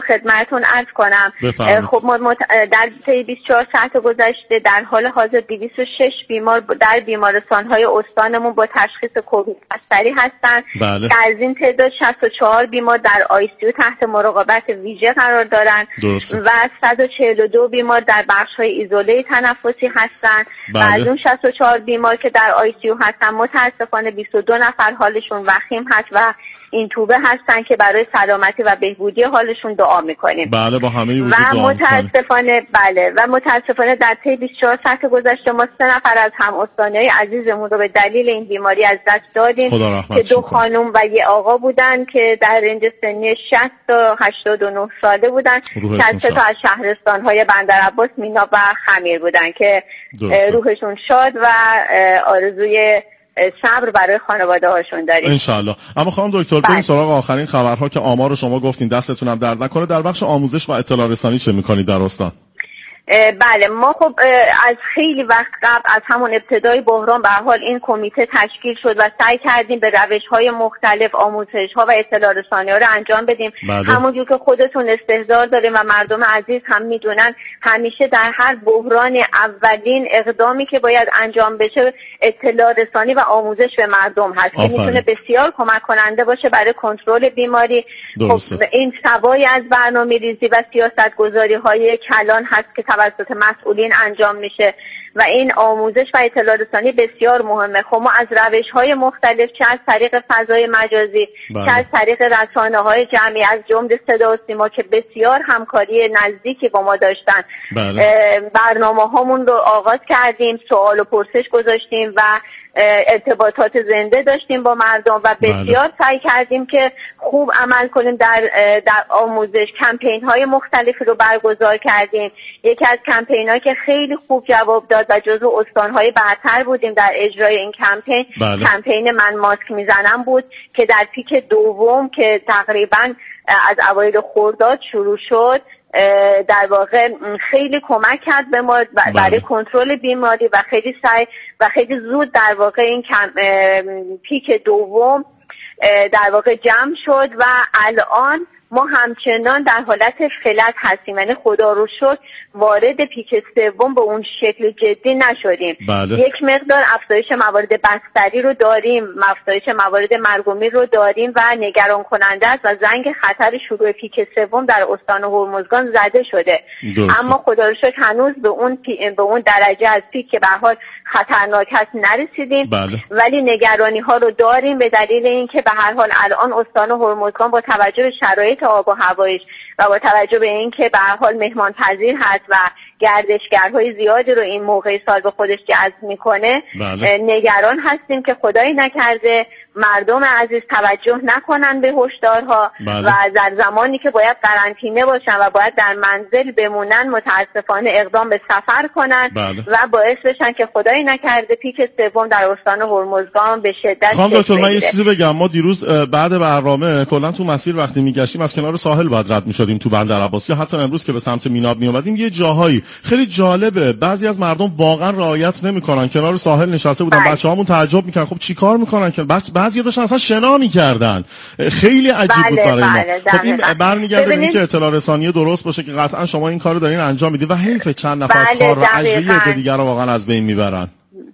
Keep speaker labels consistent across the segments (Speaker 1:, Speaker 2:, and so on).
Speaker 1: خدمتتون عرض کنم. خب ما در طی 24 ساعت گذشته در حال حاضر 206 بیمار در بیمارستان‌های استانمون با تشخیص کووید بستری هستند.
Speaker 2: بله.
Speaker 1: از این تعداد 64 بیمار در ICU تحت مراقبت ویژه قرار دارند و 142 بیمار در بخش‌های ایزوله تنفسی هستند.
Speaker 2: بله.
Speaker 1: و از اون 64 بیمار که در ICU هستن متاسفانه 22 نفر حالشون وخیم هست و این توبه هستن که برای سلامتی و بهبودی حالشون دعا میکنیم.
Speaker 2: بله با همه وجود
Speaker 1: و متاسفانه در طی 24 ساعت گذشته ما 3 نفر از هم استانیای عزیزمون رو به دلیل این بیماری از دست دادیم که 2 خانم و 1 آقا بودن که در رنج سنی 60 تا 89 ساله بودن که 3 تا از شهرستان‌های بندرعباس، مینا و خمیر بودن که روحشون شاد و آرزوی صبر برای خانواده هاشون داریم
Speaker 2: انشالله. اما خانم دکتر بریم سراغ آخرین خبرها که آمار شما گفتین، دستتون هم درد نکنه. در بخش آموزش و اطلاع رسانی چه میکنید در استان؟
Speaker 1: بله ما خب از خیلی وقت قبل از همون ابتدای بحران به حال این کمیته تشکیل شد و سعی کردیم به روش‌های مختلف آموزش‌ها و اطلاع رسانی‌ها رو انجام بدیم. همونجور که خودتون استحضار داریم و مردم عزیز هم میدونن همیشه در هر بحران اولین اقدامی که باید انجام بشه اطلاع رسانی و آموزش به مردم هست که میتونه بسیار کمک کننده باشه برای کنترل بیماری. خب این سوای از برنامه‌ریزی و سیاست‌گذاری‌های کلان هست که توسط مسئولین انجام میشه و این آموزش و اطلاع رسانی بسیار مهمه. خب ما از روش‌های مختلف چه از طریق فضای مجازی چه از طریق رسانه‌های جمعی از جمله صدا و سیما که بسیار همکاری نزدیکی با ما داشتن برنامه‌هامون رو آغاز کردیم، سوال و پرسش گذاشتیم و ارتباطات زنده داشتیم با مردم و بسیار سعی کردیم که خوب عمل کنیم. در آموزش کمپین‌های مختلفی رو برگزار کردیم. یکی از کمپین‌هایی که خیلی خوب جواب داد و جزو استان‌های برتر بودیم در اجرای این کمپین کمپین من ماسک میزنم بود که در پیک دوم که تقریباً از اوایل خرداد شروع شد در واقع خیلی کمک کرد به ما برای کنترل بیماری و خیلی سعی و خیلی زود در واقع این پیک دوم در واقع جمع شد و الان ما همچنان در حالت فلت هستیم، یعنی خدا رو شکر وارد پیک سوم به اون شکل جدی نشدیم. یک مقدار افزایش موارد بستری رو داریم، افزایش موارد مرگ و میر رو داریم و نگران کننده است و زنگ خطر شروع پیک سوم در استان هرمزگان زده شده. اما خدا رو شکر هنوز به اون درجه از پیک که به حال خطرناک هست نرسیدیم. ولی نگرانی ها رو داریم به دلیل اینکه به هر حال الان استان هرمزگان با توجه به شرایط آب و هوایش و با توجه به اینکه به هر حال مهمان پذیر هست و گردشگرهای زیادی رو این موقع سال به خودش جذب میکنه نگران هستیم که خدایی نکرده مردم عزیز توجه نکنن به هشدارها و در زمانی که باید قرنطینه باشن و باید در منزل بمونن متاسفانه اقدام به سفر کنن و باعث بشن که خدایی نکرده پیک سوم در استان هرمزگان به شدت.
Speaker 2: خانم دکتر من یه چیزی بگم، ما دیروز بعد برنامه کلا تو مسیر وقتی میگشتیم از کنار ساحل باید رد میشدیم تو بندرعباس یا حتی امروز که به سمت میناب میومدیم یه جاهایی خیلی جالبه بعضی از مردم واقعا رعایت نمیکنن، کنار ساحل نشسته بودن بچه‌هامون تعجب میکنن خب چیکار میکنن که بعضی داشتن اصلا شنا میکردن، خیلی عجیب بود برای ما. خب این برمیگرده به اینکه اطلاع رسانی درست باشه که قطعا شما این کارو دارین انجام میدید و حیف چند نفر کار و اجریه دیگه رو واقعا از بین میبرن.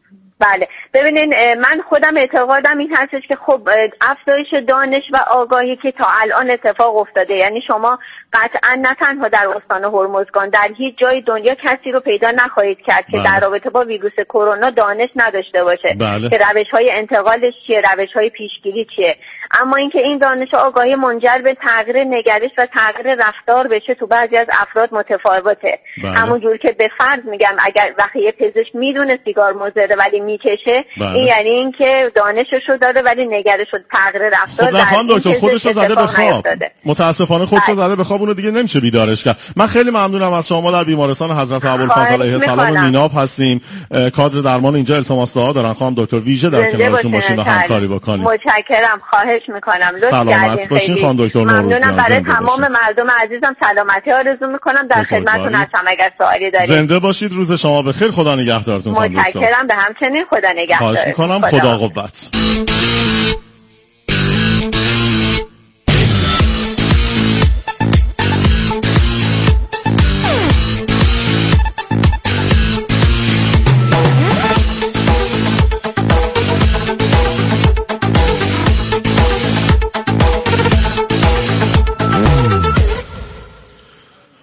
Speaker 1: بله ببینین من خودم اعتقادم این هستش که خب افزایش دانش و آگاهی که تا الان اتفاق افتاده، یعنی شما قطعا نه تنها در استان هرمزگان در هیچ جای دنیا کسی رو پیدا نخواهید کرد که در رابطه با ویروس کرونا دانش نداشته باشه که روش‌های انتقالش چیه، روش‌های پیشگیری چیه. اما اینکه این دانش و آگاهی منجر به تغییر نگرش و تغییر رفتار بشه تو بعضی از افراد متفاوته. همونجور که به فرض میگم اگر وقتی یه پزشک میدونه سیگار مضره ولی میکشه این یعنی اینکه دانششو داره ولی نگرش و تغییر رفتار در
Speaker 2: خانم دکتر خودشو زده به خواب. متاسفانه خودشو زده به خواب، اونو دیگه نمیشه بیدارش کرد. من خیلی ممنونم از شما. در بیمارستان حضرت ابوالفضل علیه السلام میناب هستیم، کادر درمان اینجا التماس دعا دارن. خانم دکتر ویژه در کنارشون باشین و همکاری بکنید.
Speaker 1: متشکرم، خواهش میکنم.
Speaker 2: سلامت باشین خانم دکتر نوروزیان.
Speaker 1: ممنونم. برای تمام مردم عزیزم سلامتی آرزو میکنم. در خدمتتون هستم اگر سوالی دارید.
Speaker 2: زنده باشید، روز شما بخیر، خدا نگهدارتون.
Speaker 1: متشکرم، به همچنین خدا نگهدار.
Speaker 2: خواهش میکنم، خدا قوت.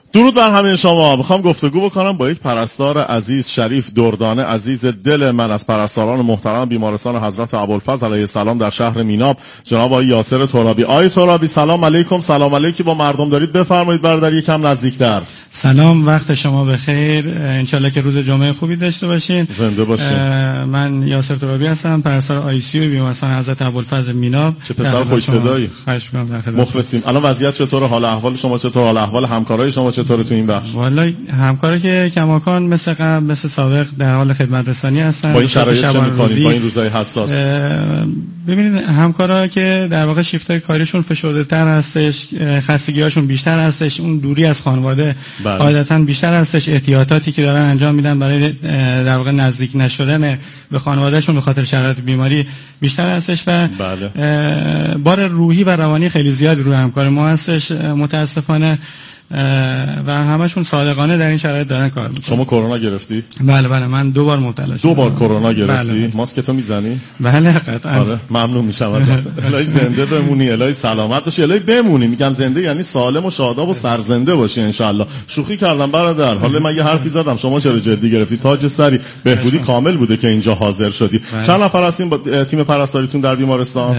Speaker 2: درود بر همه شما. میخوام گفتگو بکنم با یک پرستار عزیز، شریف دردانه، عزیز دل من، از پرستاران محترم بیمارستان حضرت ابوالفضل علیه السلام در شهر میناب، جناب آقای یاسر ترابی. آقای ترابی سلام علیکم. سلام علیکی با مردم دارید، بفرمایید برادر یکم نزدیکتر.
Speaker 3: سلام، وقت شما بخیر. انشالله که روز جمعه خوبی داشته باشین.
Speaker 2: زنده باشین.
Speaker 3: من یاسر ترابی هستم، پرستار آی سی یو بیمارستان حضرت ابوالفضل میناب.
Speaker 2: چه پسر خوش صدایی. مخلصیم. الان وضعیت چطوره؟ حال احوال شما چطور؟ حال احوال همکارای شما چطوره تو این بخش؟
Speaker 3: والله همکارا که کماکان مثل قبل مثل سابق در حال خدمت رسانی هستن.
Speaker 2: با این شرایط چه می‌کنید با این روزهای حساس؟
Speaker 3: ببینید همکارا که در واقع شیفت‌های کاریشون فشرده‌تر هستش، خستگی‌هاشون بیشتر هستش، اون دوری از خانواده قاعدتاً بیشتر هستش، احتیاطاتی که دارن انجام میدن برای در واقع نزدیک نشدن به خانوادهشون به خاطر شرایط بیماری بیشتر هستش و بار روحی و روانی خیلی زیاد روی همکار ما هستش متاسفانه و همشون صادقانه در این شرایط دارن کار میکنن.
Speaker 2: شما کرونا گرفتی؟
Speaker 3: بله من 2 بار مبتلا شدم.
Speaker 2: 2 بار کرونا گرفتی؟
Speaker 3: بله.
Speaker 2: ماسکتو میزنی؟
Speaker 3: بله قطعا.
Speaker 2: آره ممنون میشم ازت. الهی زنده بمونی، الهی سلامت باشی، الهی بمونی. میگم زنده یعنی سالم و شاداب و سرزنده باشی ان شاء الله. شوخی کردم برادر. حالا من یه حرفی زدم، شما چرا جدی گرفتی؟ تاج سری بهبودی کامل بوده که اینجا حاضر شدی. چند نفر هستین با تیم پرستاریتون در بیمارستان؟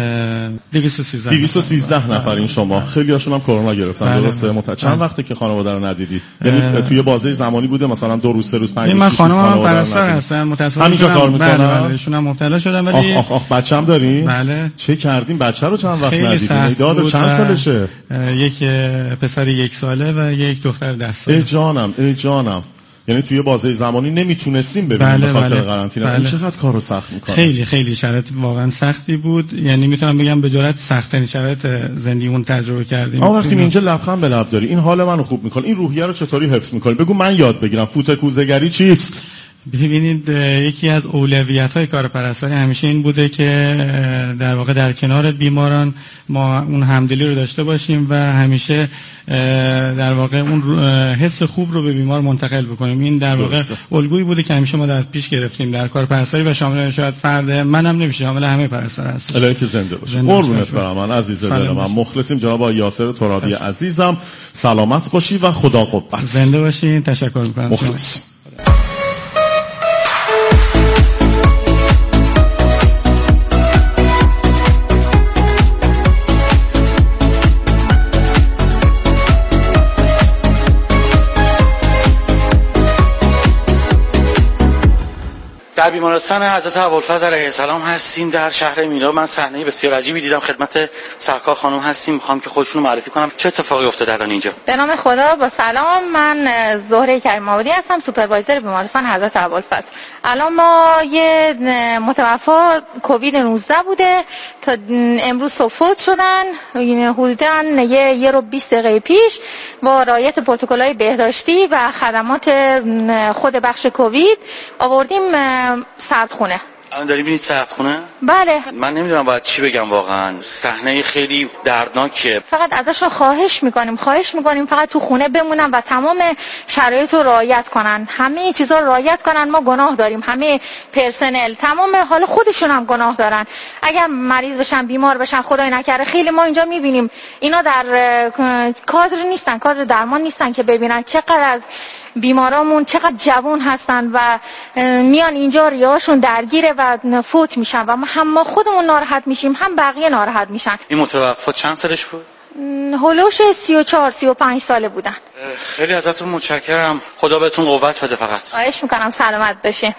Speaker 2: 213 نفرین شما. خیلی هاشون هم کرونا گرفتن. درسته؟ چند وقته که خانواده رو ندیدی؟ یعنی توی بازه زمانی بوده مثلا 2 روز 3 روز 5 روز؟
Speaker 3: من خانمم پرستار هستم متأسفانه.
Speaker 2: همینجا کار میکنم.
Speaker 3: بله ایشون هم مبتلا شدن ولی
Speaker 2: آخ بچه‌م داری؟
Speaker 3: بله.
Speaker 2: چه کردیم؟ بچه رو چند وقت ندیدیم؟ داد چند سالشه؟
Speaker 3: یک پسر 1 ساله و یک دختر 10 ساله.
Speaker 2: ای جانم. یعنی توی بازه زمانی نمیتونستیم ببینیم به خاطر قرنطینه. این چقدر کارو سخت میکنه.
Speaker 3: خیلی شرایط واقعا سختی بود. یعنی میتونم بگم به جرات سخت‌ترین شرایط زندگیمون تجربه کردیم.
Speaker 2: وقتی اینجا لبخند به لب داری، این حال منو خوب میکنه. این روحیه رو چطوری حفظ میکنی؟ بگو من یاد بگیرم. فوت کوزه‌گری چیست؟
Speaker 3: ببینید یکی از اولویت‌های کار پرستاری همیشه این بوده که در واقع در کنار بیماران ما اون همدلی رو داشته باشیم و همیشه در واقع اون حس خوب رو به بیمار منتقل بکنیم. این در واقع الگویی بوده که همیشه ما در پیش گرفتیم در کار پرستاری و شامل شاید فرد منم نمیشه، شامل همه پرستار هست.
Speaker 2: الهی که زنده باشه. قربونت برم من عزیز دلم. من مخلصیم. جناب آقای یاسر ترابی عزیزم سلامت باشی و خدا قوت.
Speaker 3: زنده باشین. تشکر می‌کنم.
Speaker 2: مخلص.
Speaker 4: در بیمارستان حضرت ابوالفضل علیه السلام هستیم در شهر میناب. من صحنه بسیار عجیبی دیدم. خدمت سرکار خانم هستیم، میخوام که خودشون رو معرفی کنم. چه اتفاقی افتاده الان اینجا؟
Speaker 5: به نام خدا، با سلام. من زهره کریم آبادی هستم، سوپروایزر بیمارستان حضرت ابوالفضل. الان ما یه متوفا کووید 19 بوده تا امروز فوت شدن، حدوداً یه رو 20 دقیقه پیش با رعایت پروتکل‌های بهداشتی و خدمات خود بخش کووید آوردیم سردخونه.
Speaker 4: الان داری می‌بینید سردخونه؟
Speaker 5: بله.
Speaker 4: من نمیدونم باید چی بگم، واقعا صحنه خیلی دردناکه.
Speaker 5: فقط ازشون خواهش میکنیم فقط تو خونه بمونن و تمام شرایط رو رعایت کنن، همه چیزا رو رعایت کنن. ما گناه داریم، همه پرسنل تمام، حالا خودشون هم گناه دارن. اگر مریض بشن، بیمار بشن، خدای نکرده، خیلی ما اینجا میبینیم اینا در کادر نیستن، کادر درمان نیستن که ببینن چقدر از بیمارامون چقدر جوان هستن و میان اینجا ریه‌هاشون درگیره و فوت میشن و هم ما خودمون ناراحت میشیم هم بقیه ناراحت میشن.
Speaker 4: این متوفا چند سالش بود؟
Speaker 5: هولوش 34-35 ساله بودن.
Speaker 4: خیلی ازتون متشکرم. خدا بهتون قوت بده. فقط
Speaker 5: خواهش میکنم سلامت بشین.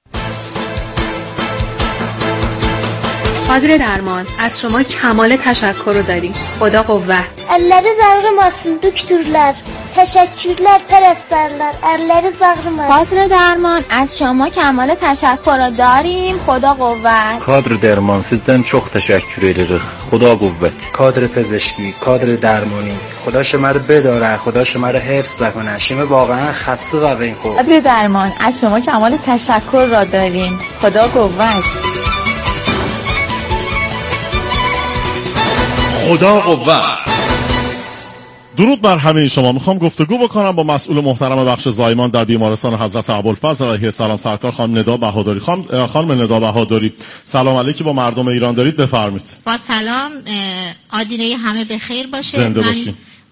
Speaker 6: کادر درمان از şoma کمال تشکر رو داریم. خدا قوت.
Speaker 7: Elleri zağrımasın doktorlar. Teşekkürler perestlerler. Elleri zağrımasın.
Speaker 8: کادر درمان از شما کمال تشکر رو داریم. خدا قوت.
Speaker 9: کادر درمان sizden çok teşekkür ederiz. خدا قوت.
Speaker 10: کادر پزشکی، کادر درمانی، خدا شما رو بداره، خدا شما رو حفظ بکنه. شما واقعا خسته و بین خود.
Speaker 8: کادر درمان از شما کمال تشکر را داریم. خدا قوت.
Speaker 2: خدا قوت. درود بر همه شما. میخوام گفتگو بکنم با مسئول محترم بخش زایمان در بیمارستان حضرت ابوالفضل علیه السلام، سرکار خانم ندا بهادری. خانم ندا بهادری سلام علیکی با مردم ایران دارید، بفرمایید.
Speaker 11: با سلام، آدینه همه بخیر باشه.
Speaker 2: زنده باشین.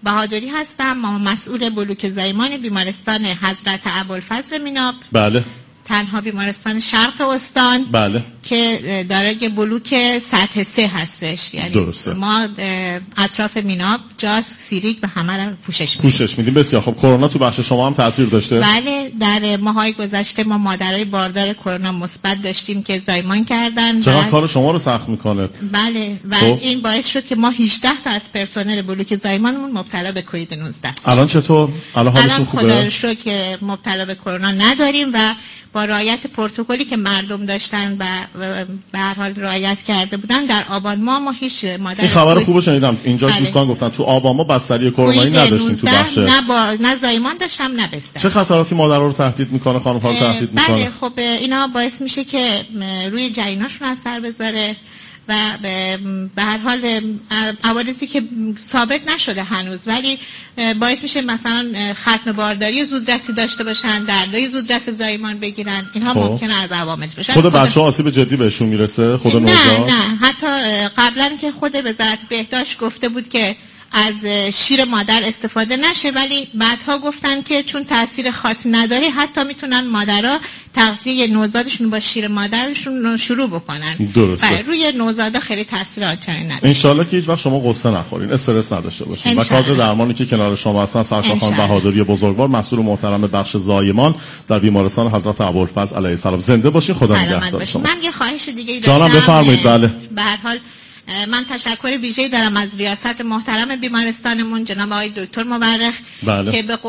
Speaker 11: بهادری هستم، مسئول بلوک زایمان بیمارستان حضرت ابوالفضل میناب.
Speaker 2: بله.
Speaker 11: تنها بیمارستان شرق استان.
Speaker 2: بله.
Speaker 11: که دارای بلوک سطح 3 هستش. یعنی درسته. ما اطراف میناب، جاس، سیریک و همه رو پوشش
Speaker 2: میدیم. بسیار خب. کرونا تو بخش شما هم تاثیر داشته؟
Speaker 11: بله، در ماهای گذشته ما مادرای باردار کرونا مثبت داشتیم که زایمان کردن.
Speaker 2: چقدر کار شما رو سخت میکنه.
Speaker 11: بله و این باعث شد که ما 18 تا از پرسنل بلوک زایمانمون مبتلا به کووید 19.
Speaker 2: الان چطور؟ الان حالشون خوبه؟
Speaker 11: خدا رو شکر که مبتلا به کرونا نداریم و با رعایت پروتکلی که مردم داشتن و به هر حال رعایت کرده بودن در آبان ما هیچ مادر.
Speaker 2: این خبر خوبو شنیدم اینجا. بله. دوستان گفتن تو آبان ما بستری کرونایی نداشتیم تو بخش.
Speaker 11: نه زایمان داشتم نه بستر.
Speaker 2: چه خطراتی مادرها رو تهدید میکنه، خانم‌ها رو تهدید میکنه؟
Speaker 11: بله خب اینا باعث میشه که روی جنیناشون اثر بذاره و به هر حال عوارضی که ثابت نشده هنوز، ولی باعث میشه مثلا ختم بارداری زودرسی داشته باشن، دردای زودرس زایمان بگیرن. اینها ممکنه از عوامل باشه.
Speaker 2: خود بچه‌ها آسیب جدی بهشون میرسه؟ خود نوزاد؟
Speaker 11: نه حتی قبلا که خود وزارت بهداشت گفته بود که از شیر مادر استفاده نشه، ولی بعدها گفتن که چون تاثیر خاصی نداره حتی میتونن مادرها تغذیه نوزادشون با شیر مادرشون شروع بکنن.
Speaker 2: درسته.
Speaker 11: و روی نوزادا خیلی تاثیر آنچنانی نداره.
Speaker 2: ان شاءالله که هیچ وقت شما قصه نخورین، استرس نداشته باشین. و کادر درمانی که کنار شما هستن سرکار خانم بهادری بزرگوار، مسئول محترم بخش زایمان در بیمارستان حضرت ابوالفضل علیه السلام. زنده باشین، خدا نگهدار شما.
Speaker 11: من یه خواهش دیگه داشتم.
Speaker 2: جانم بفرمایید. بله.
Speaker 11: به هر حال من تشکر ویژه‌ای دارم از ریاست محترم بیمارستانمون جناب آقای دکتر مورخ.
Speaker 2: بله.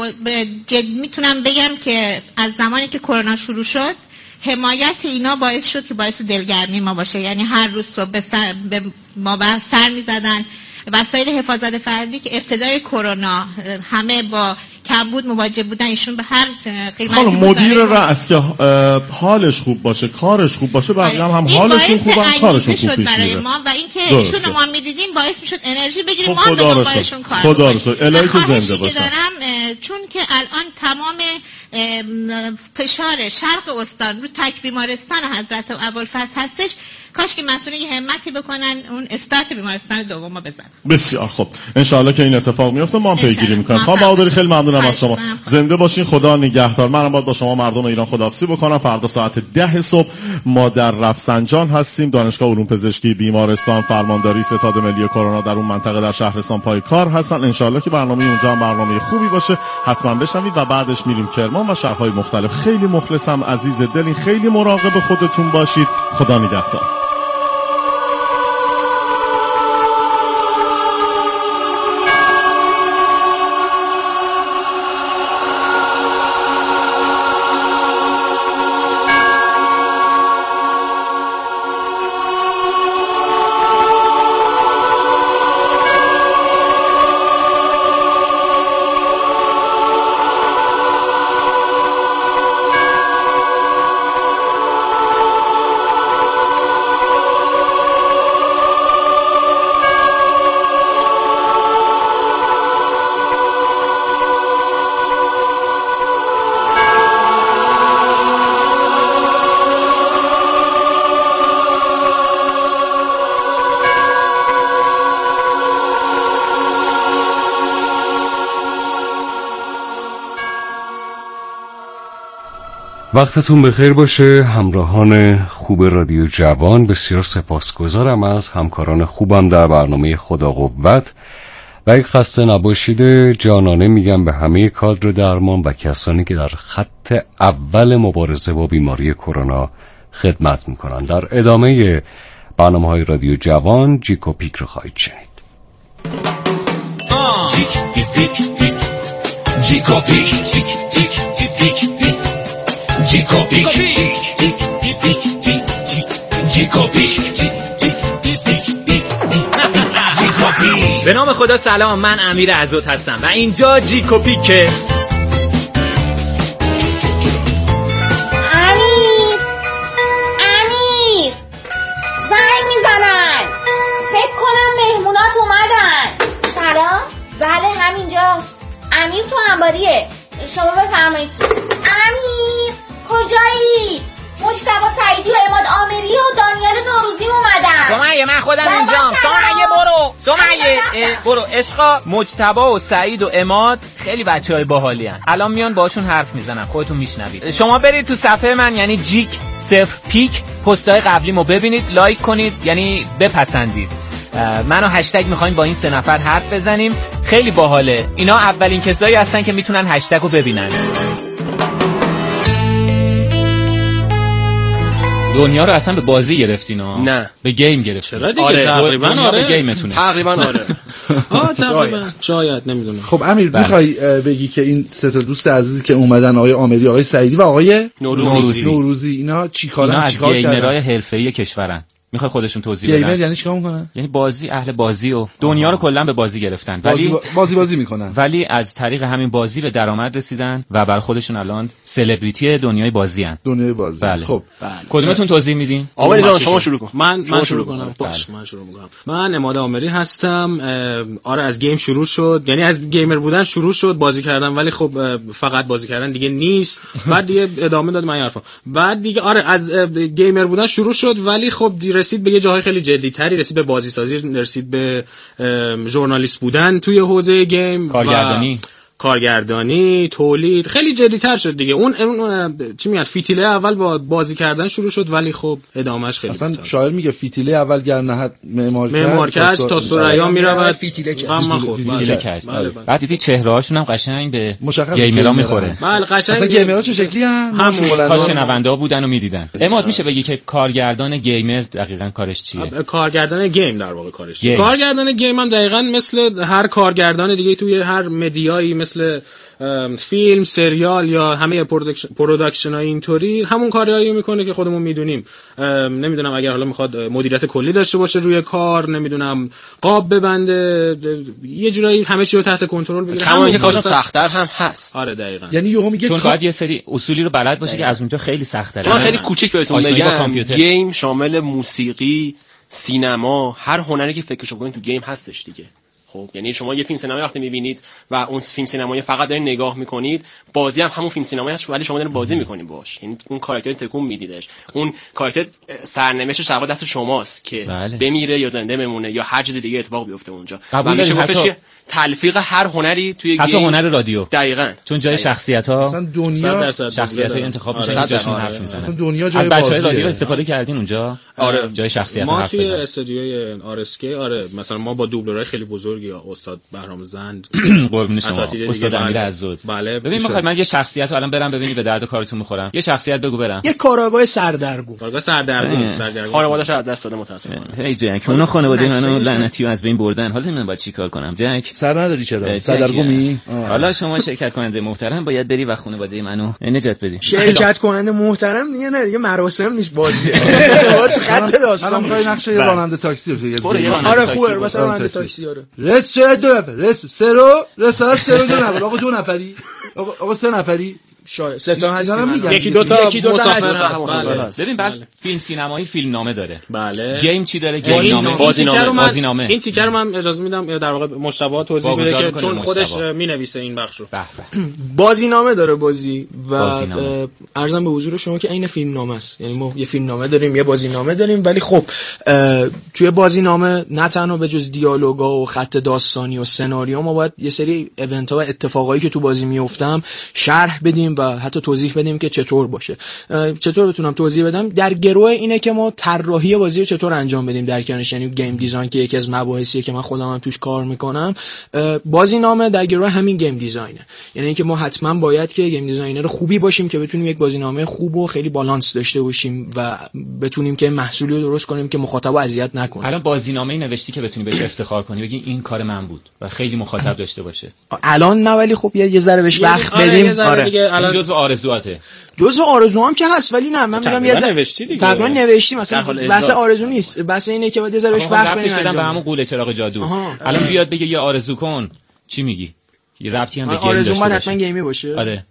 Speaker 11: که میتونم بگم که از زمانی که کرونا شروع شد حمایت اینا باعث شد که باعث دلگرمی ما باشه. یعنی هر روز صبح به ما سر می‌زدن. وسایل حفاظت فردی که ابتدای کرونا همه با کمبود مواجه بودن، ایشون به هر قیمتی
Speaker 2: خانم مدیر رأس که حالش خوب باشه، کارش خوب باشه، بقیه هم حالشون خوبه، کارشون خوب پیش میره.
Speaker 11: ما و اینکه ایشون ما می‌دیدیم باعث میشد انرژی بگیریم. ما به دنبالشون کار
Speaker 2: خدا رو شکر. الهی که زنده باشه.
Speaker 11: چون که الان تمام فشار شرق استان رو تک بیمارستان حضرت ابوالفضل هستش. کاش که مسئولین یه همتی بکنن اون استارت بیمارستان دومو بزنن.
Speaker 2: بسیار خوب. ان شاءالله که این اتفاق میفته. ما هم پیگیری میکنیم. خانم بهادری خیلی ممنونم از شما. زنده باشین، خدا نگهدار. منم باید با شما مردم ایران خداحافظی بکنم. فردا ساعت 10 صبح ما در رفسنجان هستیم. دانشگاه علوم پزشکی بیمارستان فرمانداری ستاد ملی کرونا در اون منطقه در شهرستان پای کار هستن. ان شاءالله که برنامه اونجا هم برنامه خوبی باشه. حتما بشنوید و بعدش میریم کرمان و شهرهای مختلف. خیلی مخلصم عزیز دلین. خیلی مراقب خودتون باشید. خدا نگهدار.
Speaker 12: وقتتون بخیر باشه همراهان خوب رادیو جوان. بسیار سپاسگزارم از همکاران خوبم در برنامه خدا قوت و یک خسته نباشید جانانه میگم به همه کادر درمان و کسانی که در خط اول مبارزه با بیماری کرونا خدمت میکنن. در ادامه برنامه‌های رادیو جوان جیک و پیک رو خواهید شنید. جیک پیک پیک جیک و پیک جیک پیک پیک جیکو پیک جیکو پیک
Speaker 13: به نام خدا. سلام، من امیر عزوت هستم و اینجا جیکو پیکه.
Speaker 8: امیر زنگ میزنن، فکر کنم مهمونات اومدن. سلام، بله همینجاست. امیر تو انباریه، شما بفرمایید. امیر کجایی؟ مجتبی سعیدی و عماد آمری و دانیال نوروزی اومدن.
Speaker 13: سمیه من خودم اینجام. سمیه برو عشقا. مجتبی و سعید و عماد خیلی بچهای باحالی ان. الان میان باشون حرف میزنن، خودتون میشنوید. شما برید تو صفحه من یعنی جیک 0 پیک پستای قبلیمو ببینید، لایک کنید، یعنی بپسندید. منو هشتگ میخوایم با این 3 نفر حرف بزنیم، خیلی باحاله. اینا اولین کسایی هستن که میتونن هشتگو ببینن. دنیا رو اصلا به بازی گرفتین ها؟
Speaker 14: نه
Speaker 13: به گیم گرفتین.
Speaker 14: چرا دیگه؟ تقریبا
Speaker 13: آره به گیمتونه.
Speaker 14: تقریبا آره. تقریبا شاید نمیدونم.
Speaker 15: خب امیر میخوای بگی که این 3 تا دوست عزیزی که اومدن، آقای آمری، آقای سعیدی و آقای نوروزی اینا چیکار کردن؟
Speaker 13: گیمرای حرفه‌ای کشورن. میخوای خودشون توضیح بدن؟
Speaker 15: گیمر یعنی چیکار میکنن؟
Speaker 13: یعنی بازی، اهل بازی و دنیا رو کلا به بازی گرفتن، ولی
Speaker 15: بازی میکنن،
Speaker 13: ولی از طریق همین بازی به درآمد رسیدن و بر خودشون الان سلبریتی دنیای بازی ان.
Speaker 15: دنیای بازی.
Speaker 13: بله.
Speaker 15: خب
Speaker 13: کدومتون توضیح میدین؟
Speaker 14: آمری جان شما شروع کن.
Speaker 16: من شروع کنم. باش من شروع میکنم. من عماد آمری هستم. آره از گیم شروع شد، یعنی از گیمر بودن شروع شد بازی کردن، ولی خب فقط بازی کردن دیگه نیست. بعد دیگه ادامه داد من حرفم. بعد دیگه آره از گیمر بودن شروع شد، ولی خب رسید به یه جاهای خیلی جدی‌تری، رسید به بازی سازی، رسید به ژورنالیست بودن توی حوزه گیم، کارگردانی، تولید، خیلی جدی‌تر شد دیگه. اون چی میگن فتیله اول با بازی کردن شروع شد، ولی خب ادامهش خیلی
Speaker 15: اصلا شاعر میگه فتیله اول گر نهد معمار
Speaker 16: کرد تا سریا میرود
Speaker 14: فتیله کرد.
Speaker 13: فتیله کرد. بعد دیدی چهره‌هاشون هم قشنگ به گیمرها میخوره.
Speaker 16: بله قشنگ.
Speaker 15: اصلا گیمرها چه شکلی ان؟
Speaker 13: همون شنونده بودن و میدیدن. عماد میشه بگی که کارگردان گیمر دقیقاً کارش چیه؟
Speaker 16: کارگردان گیم در واقع کارش چیه؟ کارگردان گیم هم دقیقاً مثل هر کارگردان دیگه توی هر مدیایی، مثل فیلم، سریال یا همه پروداکشن های اینطوری همون کاریایی میکنه که خودمون میدونیم. نمیدونم اگر حالا میخواد مدیریت کلی داشته باشه روی کار، نمیدونم قاب ببنده، یه جورایی همه چی رو تحت کنترل بگیره.
Speaker 14: همون که کارش سخت‌تر هم هست.
Speaker 16: آره دقیقاً.
Speaker 15: یعنی یهو میگه
Speaker 13: چون باید یه سری اصولی رو بلد باشه که از اونجا خیلی سخت‌تره.
Speaker 14: من خیلی کوچیک بهتون بگم، گیم شامل موسیقی، سینما، هر هنری که فکرشو بکنید تو گیم هستش دیگه. خب یعنی شما یه فیلم سینمایی وقتی می‌بینید و اون فیلم سینمایی فقط دارین نگاه می‌کنید، بازی هم همون فیلم سینمایی هست ولی شما دارین بازی می‌کنید باهاش، یعنی اون کاراکتر تکون میدیدش، اون کاراکتر سرنوشتش در دست شماست که بمیره یا زنده بمونه یا هر چیز دیگه اتفاق بیفته اونجا.
Speaker 13: و میشه
Speaker 14: گفتش تلفیق هر هنری توی
Speaker 13: حتی هنر رادیو
Speaker 14: دقیقاً،
Speaker 13: چون جای شخصیت‌ها
Speaker 15: مثلا دنیا
Speaker 13: شخصیت‌های انتخاب می‌شه، جاشون حرف می‌زنن.
Speaker 15: مثلا دنیا جای
Speaker 13: بچه‌های رادیو استفاده کردین اونجا؟
Speaker 16: آره
Speaker 13: جای شخصیت‌ها حرف
Speaker 16: ما
Speaker 13: بزنن.
Speaker 16: توی استودیوی RSK آره مثلا ما با دوبلورای خیلی بزرگی، استاد بهرام زند،
Speaker 13: قربون شما، استاد امیر عزود.
Speaker 16: بله
Speaker 13: ببین می‌خوام من یه شخصیت رو الان برم ببینی به درد کارتون می‌خورم. یه شخصیت بگو برم.
Speaker 14: یه کاراگاه سردرگم.
Speaker 16: خانواده‌اش
Speaker 14: از دست داده متأسفانه.
Speaker 13: هی جک، اونا خانواده منو لعنتی از بین بردن. حالا نمی‌دونم باید چیکار کنم. جک
Speaker 15: سر نداری چرا؟ سردرگمی؟
Speaker 13: حالا شما شرکت کننده محترم باید بری و خانواده منو نجات بدی.
Speaker 14: شرکت کننده محترم دیگه نه دیگه مراسم نیست بازیه. تو خط داستان
Speaker 15: می‌خوای نقشه راننده تاکسی رو بگیری.
Speaker 14: آره خوبه مثلا راننده تاکسی آره.
Speaker 15: رس چه دو نفر، رس سرو، رسالت سرو دو نفر، آقا 2 نفری. آقا 3 نفری.
Speaker 14: شاید 3 تا هستن،
Speaker 16: یکی دو تا مسافر
Speaker 13: هست. ببین بعد فیلم سینمایی فیلم نامه داره.
Speaker 16: بله.
Speaker 13: گیم چی داره؟ گیم نامه، بازینامه.
Speaker 16: این تیکر رو من اجازه میدم در واقع مجتبی توضیح بده که چون خودش مینویسه این بخش رو.
Speaker 14: بازینامه داره بازی و عرضم به حضور شما که عین فیلم نامه است. یعنی ما یه فیلم نامه داریم، یه بازینامه داریم، ولی خب توی بازینامه نه تنها به جز دیالوگا و خط داستانی و سناریو ما باید یه سری ایونت‌ها و اتفاقایی که تو بازی میافتم شرح بدیم و حتی توضیح بدیم که چطور باشه. چطور بتونم توضیح بدم؟ در گروه اینه که ما طراحی بازی رو چطور انجام بدیم در کنارش، یعنی گیم دیزاین که یکی از مباحثیه که من خودم هم توش کار میکنم. بازینامه در گروه همین گیم دیزاینه، یعنی اینکه ما حتما باید که گیم دیزاینر خوبی باشیم که بتونیم یک بازینامه خوب و خیلی بالانس داشته باشیم و بتونیم که محصولی رو درست کنیم که مخاطب اذیت نکنه.
Speaker 13: الان بازینامه‌ای نوشتی که بتونی بهش افتخار کنی، بگی این کار من بود و خیلی مخاطب داشته باشه.
Speaker 14: الان نه ولی خب یه ذره بهش وقت بدیم.
Speaker 13: آره جزء آرزوئاته.
Speaker 14: جزء آرزوام که هست ولی نه من میگم یه ذره تقریبا نوشتی مثلا بحث آرزو نیست، بحث اینه که باید یه ذره بهش وقت بدیم
Speaker 13: به همون قوله چراغ جادو. الان بیاد بگه یه آرزو کن، چی میگی؟ یه ربطی هم به گیم داشته باشه.
Speaker 14: آرزو باید حتما گیمی باشه.
Speaker 13: آره.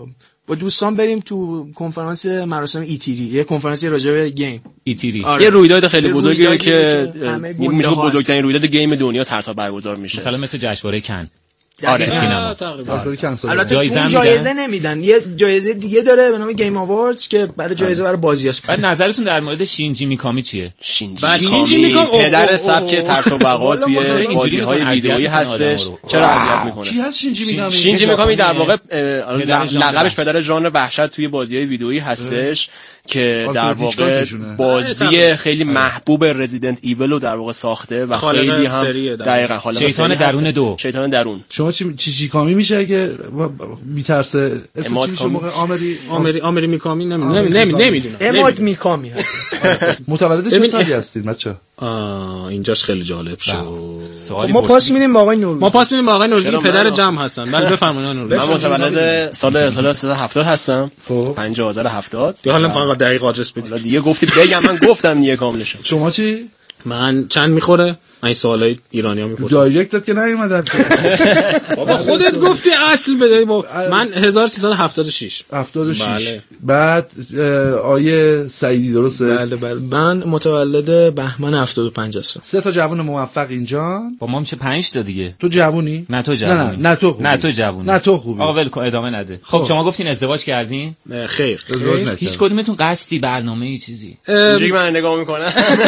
Speaker 14: با دوستان بریم تو کنفرانس مراسم ایتیری، یه کنفرانسی راجع به گیم
Speaker 13: ایتیری.
Speaker 14: آره.
Speaker 15: یه رویداد خیلی بزرگیه که میشه بزرگترین رویداد گیم دنیا هر سال برگزار میشه.
Speaker 13: مثلا مثل جشنواره کن.
Speaker 16: آره
Speaker 15: سینما
Speaker 14: البته جایزه نمیدن، یه جایزه دیگه داره به نام گیم آواردز که برای جایزه برای بازیاست.
Speaker 13: بعد نظرتون در مورد شینجی میکامی چیه؟
Speaker 16: شینجی میکامی پدر سبک ترس و بقا توی بازی‌های ویدئویی هستش. چرا اذیت میکنه؟
Speaker 15: کی هست شینجی میکامی؟
Speaker 16: شینجی میکامی در واقع لقبش پدر ژانر وحشت توی بازی‌های ویدئویی هستش که در واقع بازی خیلی محبوب رزیدنت ایول رو در واقع ساخته و خیلی هم دقیقاً
Speaker 13: شیطان درون 2
Speaker 16: شیطان درون.
Speaker 15: شما چی کامی میشه که میترسه؟ اسمش چی موقع
Speaker 16: آمری میکامی نمیدونم.
Speaker 14: اماد میکامی هست.
Speaker 15: متولد چه سالی هستید بچا؟
Speaker 16: اینجاش خیلی جالب شد.
Speaker 14: ما پاس میدیم با آقای نوروزی.
Speaker 16: ما پاس میدیم با آقای نوروزی که پدر جمع هستن. بله بفرمایید نوروزی.
Speaker 9: من متولد سال 1370 هستم. 50 آذر 70.
Speaker 16: حالا فقط دقیق آدرس بدید.
Speaker 9: دیگه گفتی بگم، من گفتم دیگه کاملش.
Speaker 15: شما چی؟
Speaker 16: من چند میخوره؟ من این سوالای ایرانی‌ها میپرسم.
Speaker 15: دایرکتت که نیومدن.
Speaker 16: بابا خودت گفتی اصل بده. من 1376.
Speaker 15: 76.
Speaker 16: بله.
Speaker 15: بعد آیه سعیدی درسته؟
Speaker 14: بله. من متولد بهمن 75 هستم.
Speaker 15: 3 تا جوون موفق اینجا.
Speaker 13: با ما میشه 5 تا دیگه.
Speaker 15: تو جوونی؟
Speaker 13: نه تو جوونی.
Speaker 15: نه تو خوبی.
Speaker 13: نه تو جوونی.
Speaker 15: نه تو خوبی.
Speaker 13: آقا ول کن ادامه نده. خب شما گفتین ازدواج کردین؟
Speaker 16: خیر.
Speaker 15: ازدواج نکردم.
Speaker 13: هیچ کدومتون قصدی برنامه‌ای چیزی؟
Speaker 9: اینجوری من نگاه میکنم.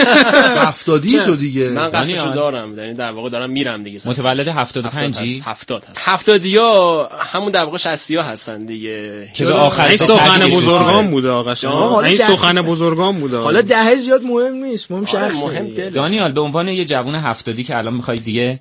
Speaker 15: 70 تو دیگه.
Speaker 9: من قصدشو دارم، یعنی در واقع دارم میرم دیگه.
Speaker 13: متولد 75
Speaker 9: 70 ها همون در واقع 60 ها هستن دیگه.
Speaker 13: که به آخر
Speaker 16: این سخن بزرگان بوده آقا شما. این سخن بزرگان بوده.
Speaker 14: حالا دهه زیاد مهم نیست، مهم شخص.
Speaker 9: مهم دل.
Speaker 13: دانیال به عنوان یه جوون 70 که الان میخوای دیگه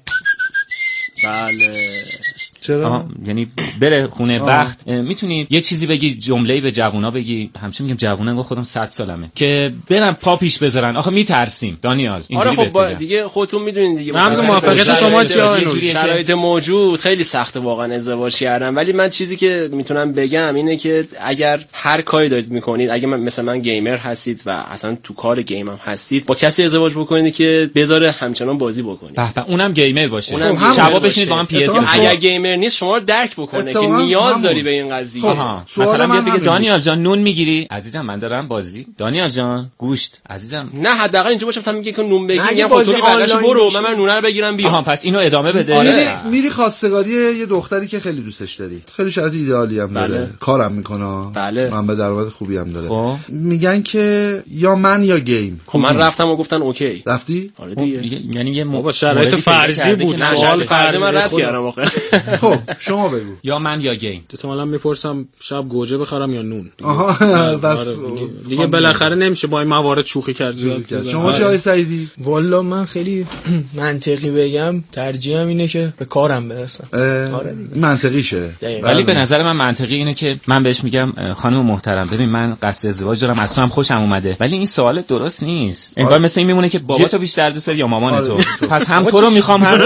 Speaker 9: بله
Speaker 15: چرا؟
Speaker 13: یعنی بره خونه بخت، میتونی یه چیزی بگی، جمله‌ای به جوونا بگی؟ همچنین میگم جوونا خودم 100 سالمه که برن پا پیش بذارن. آخه میترسیم دانیال.
Speaker 9: آره خب دیگه خودتون میدونین دیگه
Speaker 16: رمز موافقت شما چیه؟
Speaker 9: شرایط موجود خیلی سخته واقعا ازدواج کردن، ولی من چیزی که میتونم بگم اینه که اگر هر کاری دارید میکنید، اگه من گیمر هستید و اصلا تو کار گیم هم هستید، با کسی ازدواج بکنید که بذاره همچنان بازی بکنید.
Speaker 13: اونم گیمر باشه. شبا بشینید با هم پی اس.
Speaker 9: اگر گیمر نیست شما رو درک بکنه که نیاز داری به این قضیه.
Speaker 13: مثلا بیاد بگه دانیال جان نون میگیری؟ عزیزم من دارم بازی. دانیال جان گوشت؟ عزیزم
Speaker 9: نه حداقل اینجا باشه مثلا میگه که نون بگیر، میگم خودت برداشت برو من نونه رو بگیرم بیا.
Speaker 13: پس اینو ادامه بده.
Speaker 15: میری خواستگاری یه دختری که خیلی دوستش داری، خیلی شرایط ایدئالی هم داره، کارم میکنه، من به درآمد خوبی هم داره، میگن که یا من یا گیم.
Speaker 9: خب من رفتم و گفتن اوکی.
Speaker 15: رفتی؟
Speaker 9: آره دیگه.
Speaker 13: یعنی یه
Speaker 16: بابا شرایط فرضی بود،
Speaker 9: سوال فرضی من رد کردم آخه.
Speaker 15: خب شما بگو.
Speaker 13: یا من یا گیم.
Speaker 16: تو مالا میپرسم شب گوجه بخرم یا نون.
Speaker 15: آها بس
Speaker 16: دیگه بالاخره نمیشه با این موارد شوخی کرد.
Speaker 15: شما چه آقای سعیدی؟
Speaker 14: والا من خیلی منطقی بگم ترجیحم اینه که به کارم برسم.
Speaker 15: آره منطقیشه.
Speaker 13: ولی به نظر من منطقی اینه که من بهش میگم خانم محترم ببین من قصد ازدواج دارم، از تو هم خوشم اومده، ولی این سوال درست نیست. انگار مثل این میمونه که بابا تو بیشتر دوست داری یا مامان تو. پس هم تو رو میخوام هم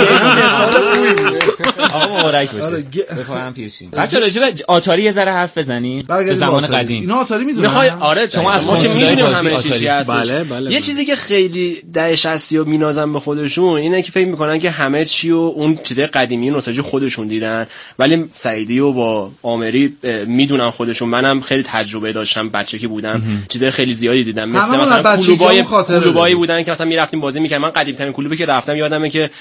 Speaker 13: آقا مبارک باشه. بفهم پیشین. بچه‌ها راجع به آتاری یه ذره حرف بزنیم. به زمان قدیم.
Speaker 15: اینا آتاری میدونن.
Speaker 9: میخوای آره شما از ما که میدونیم همه چیزی هست.
Speaker 16: بله.
Speaker 9: یه چیزی که خیلی ده 60 ها مینازن به خودشون اینه که فکر میکنن که همه چی و اون چیزای قدیمی و نوستالژی خودشون دیدن، ولی سعیدی و با آمری میدونن خودشون. منم خیلی تجربه داشتم بچه که بودم، چیزای خیلی زیادی دیدم، مثلا کلوبای بودن که مثلا میرفتیم بازی میکردیم. من قدیم ترین کلوبی که رفتم یادمه که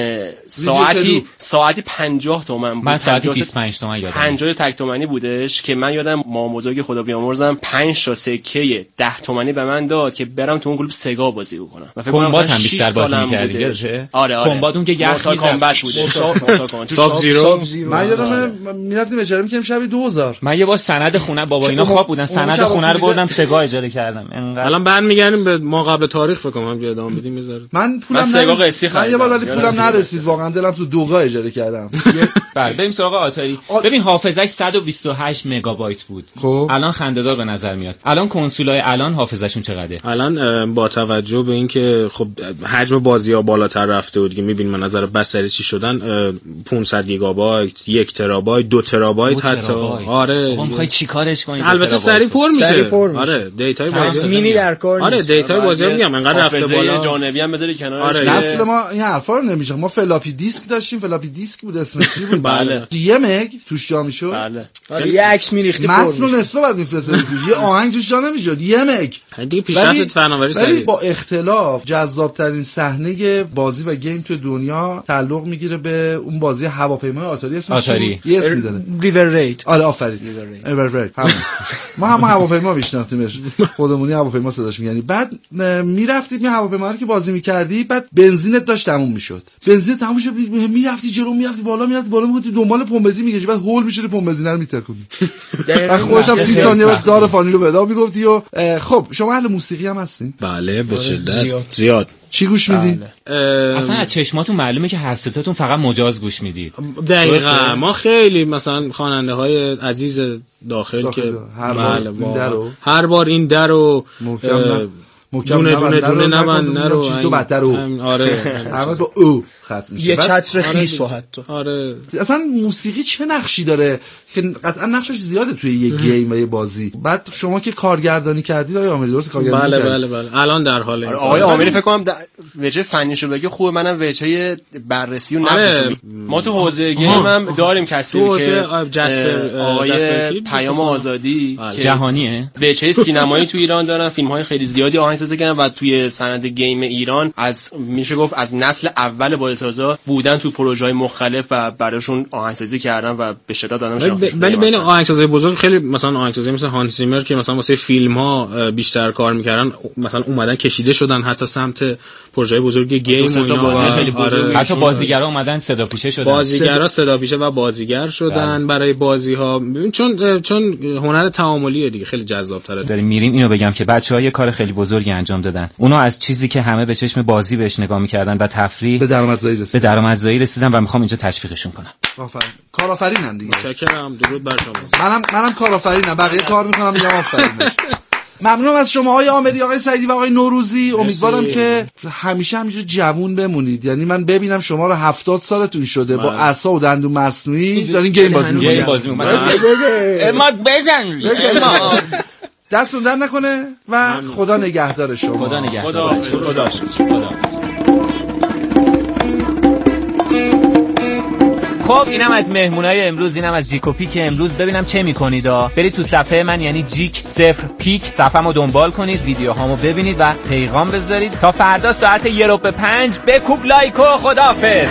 Speaker 9: ساعتی 50 تومن بود.
Speaker 13: من ساعتی 25 تومن یادم
Speaker 9: 50 تک تومنی بودش که من یادم مام بزرگ خدا بیامرزم 5 تا سکه 10 تومانی به من داد که برم تو اون کلوب سگا بازی بکنم. و فکر کنم
Speaker 13: کمبات هم بیشتر بازی می‌کردی یادشه؟
Speaker 9: آره
Speaker 13: کمبات اون که یخ
Speaker 9: کامبت بود.
Speaker 16: ساب زیرو.
Speaker 15: من یادم میرفتیم اجاره می‌کردیم شبی 2000.
Speaker 13: من یه بار سند خونه بابا اینا خواب بودن، سند خونه رو بردم سگا اجاره کردم. انقدر
Speaker 16: الان برمیگردیم به ما قبل تاریخ فکر کنم که ادامه بدیم میذاره.
Speaker 15: من پولم نرسید. من یه بار ولی پولم نرسید واقعا دلم تو دوگا اجاره کردم.
Speaker 13: بله بریم سراغ آتاری. ببین حافظش 128 مگابایت بود.
Speaker 15: خب
Speaker 13: الان خنده‌دار به نظر میاد. الان کنسولای الان حافظشون چقدره؟
Speaker 16: الان با توجه به اینکه خب حجم بازی‌ها بالاتر رفته و دیگه می‌بینیم من نظر بصری چی شدن 500 گیگابایت، 1 ترابایت، 2 ترابایت حتی. آره
Speaker 13: ما می‌خوای چیکارش کنیم؟
Speaker 16: البته سریع پر میشه. آره دیتای بازی
Speaker 14: مینی در کار.
Speaker 16: آره دیتای بازی میگم انقدر رفته بالا.
Speaker 9: جانبی هم بذاری کنار.
Speaker 16: آره
Speaker 15: اصل ما این حرفا رو نمیشه. ما فلاپی دیسک داشتیم، فلاپی دیسک بود اسمش چی بود؟
Speaker 9: بله.
Speaker 15: یه مگ توش جا میشد.
Speaker 9: بله.
Speaker 14: یه عکس میریختی
Speaker 15: متن و نصفه بعد میفرسته توش، یه آهنگ توش جا نمیشد، یه مگ
Speaker 16: دیگه پیشرفت فناوری سریع.
Speaker 15: ولی با اختلاف جذاب‌ترین صحنه بازی و گیم تو دنیا تعلق میگیره به اون بازی هواپیمای آتاری. اسمش یه اسمی داره،
Speaker 14: ریور ریت.
Speaker 15: آره آفرین، ریور ریت. ما هم هواپیما میشناختیمش، خودمونی هواپیما صداش می‌کنی. بعد میرفتیم این هواپیما رو که بازی می‌کردی، بعد بنزینت داشت تموم میشد، بنزین تموم شد، میرفتی جلو، میرفتی بالا می‌گفتی دنبال پمپ بنزین می‌گشتی، بعد هول می‌شدی پمپ بنزین رو می‌ترکوندی. بعد خودش هم 30 ثانیه بعد دار فانی رو بدا میگفتی. و خب شما اهل موسیقی هم هستین؟
Speaker 16: بله به شدت زیاد.
Speaker 15: چی گوش میدید؟
Speaker 13: اصلا از چشماتون معلومه که هر ستاتون فقط مجاز گوش میدید.
Speaker 16: دقیقاً. ما خیلی مثلا خواننده های عزیز داخل که هر بار این درو دونه نبند نرو
Speaker 15: تو بدتر او.
Speaker 16: آره
Speaker 15: همه با او ختم میشه.
Speaker 14: یه چتر خیس و حتی.
Speaker 16: آره
Speaker 15: اصلا موسیقی چه نقشی داره که قطعا نقشش زیاده توی یه گیم و یه بازی. بعد شما که کارگردانی کردید آقای آمری، درست کارگردانی کردید؟
Speaker 9: بله
Speaker 16: الان در حال
Speaker 9: آقای آمری فکر کنم وجه فنیشو بگه خوبه، منم وجه بررسی و نقدشو. ما تو حوزه گیم هم داریم کسی که آقای پیام آزادی
Speaker 13: که جهانیه،
Speaker 9: وجه سینمایی تو ایران دارن، فیلم‌های خیلی زیادی آهنگسازی کردن و توی صنعت گیم ایران از میشه گفت از نسل اول بازیسازا بودن تو پروژه‌های مختلف و براشون آهنگسازی کردن و به شدت دادن شناخته.
Speaker 16: ولی بین آهنگسازای بزرگ خیلی مثلا آهنگسازی مثل هانس زیمر که مثلا واسه فیلم‌ها بیشتر کار می‌کردن، مثلا اومدن کشیده شدن حتی سمت پروژه‌های بزرگ گیم و اینا.
Speaker 13: خیلی بزرگ. حتی بازیگرا اومدن صداپیشه شدن.
Speaker 16: بازیگرا صداپیشه و بازیگر شدن برای بازی‌ها، چون هنر تعاملیه دیگه، خیلی جذاب‌تره.
Speaker 13: داریم میریم اینو بگم که بچه‌ها یه کار خیلی بزرگی انجام دادن. اونا از چیزی که همه به چشم بازی بهش نگاه می‌کردن و تفریح به درآمدزایی رسیدن و میخوام اینجا تشویقشون کنم.
Speaker 15: آفرین. کارآفرینن دیگه.
Speaker 16: متشکرم. درود بر شما.
Speaker 15: منم کارآفرینم، بقیه کار میکنم میگم آفرین. ممنونم از شما آقای آمری، آقای سعیدی و آقای نوروزی. امیدوارم که همیشه همینجور جوون بمونید. یعنی من ببینم شما رو 70 سالتون شده با عصا و دندون مصنوعی دارین گیم بازی می‌کنید.
Speaker 13: اماد بزن.
Speaker 15: دستتون در نکنه و خدا نگهدار شما.
Speaker 13: خدا نگهدار. خدا. خب اینم از مهمونای امروز، اینم از جیک و پیک امروز. ببینم چه میکنید. برید تو صفحه من یعنی جیک 0 پیک صفحه‌مو دنبال کنید، ویدیوهامو ببینید و پیغام بذارید. تا فردا ساعت 1:05 بکوب لایک و خداحافظ.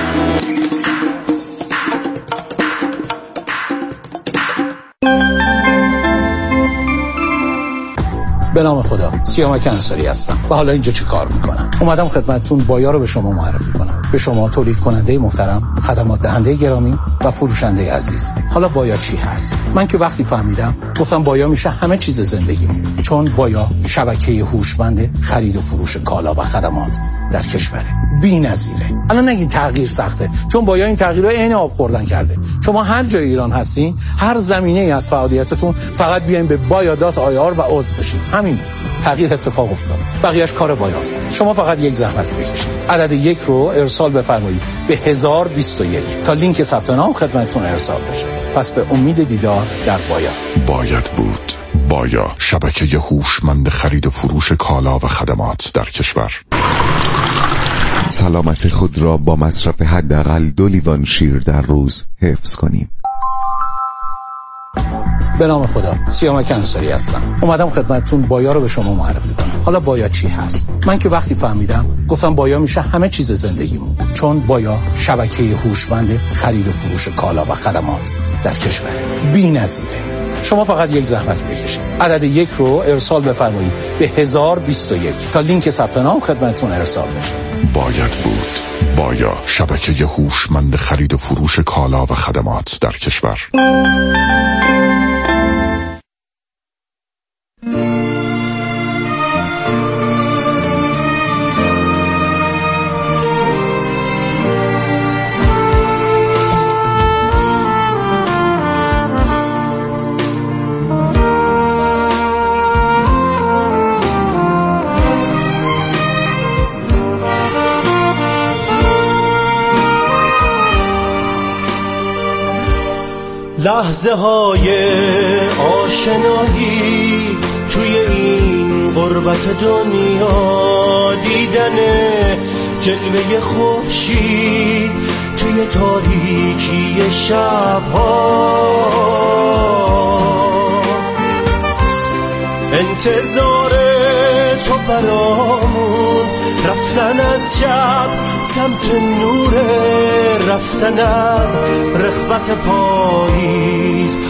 Speaker 17: به نام خدا، سیامک انصاری هستم و حالا اینجا چه کار میکنم؟ اومدم خدمتتون بایا رو به شما معرفی کنم. به شما تولید کننده محترم، خدمات دهنده گرامی و فروشنده عزیز. حالا بایا چی هست؟ من که وقتی فهمیدم گفتم بایا میشه همه چیز زندگیم، چون بایا شبکه هوشمند خرید و فروش کالا و خدمات در کشور بی‌نظیره. الان نگین تغییر سخته، چون بایا این تغییر رو عین آب خوردن کرده. شما هر جای ایران هستین، هر زمینه‌ای از فعالیتتون، فقط بیاین به بایا.ir و عضو بشین. همین تغییر اتفاق افتاد. بقیه‌اش کار بایاست. شما فقط یک زحمت بکشید. عدد 1 رو ارسال بفرمایید به 1021 تا لینک ثبت نام خدمتتون ارسال بشه. پس به امید دیدار در بایا.
Speaker 18: باید بود. بایا، شبکه هوشمند خرید و فروش کالا و خدمات در کشور. سلامت خود را با مصرف حداقل 2 لیوان شیر در روز حفظ کنیم.
Speaker 17: به نام خدا، سیامک انصاری هستم. اومدم خدمتتون بایا رو به شما معرفی کنم. حالا بایا چی هست؟ من که وقتی فهمیدم گفتم بایا میشه همه چیز زندگیمون، چون بایا شبکه هوشمند خرید و فروش کالا و خدمات در کشور بی‌نظیره. شما فقط یک زحمت بکشید. عدد 1 رو ارسال بفرمایید به 1021 تا لینک ثبت نام خدمتتون ارسال بشه.
Speaker 18: باید بود. بایا، شبکه هوشمند خرید و فروش کالا و خدمات در کشور.
Speaker 19: لحظه های آشنایی توی این غربت دنیا، دیدن جلوه خورشید توی تاریکی شبها، انتظار تو برامون، رفتن از شب سمت نور، رفتن از رخوت پاییز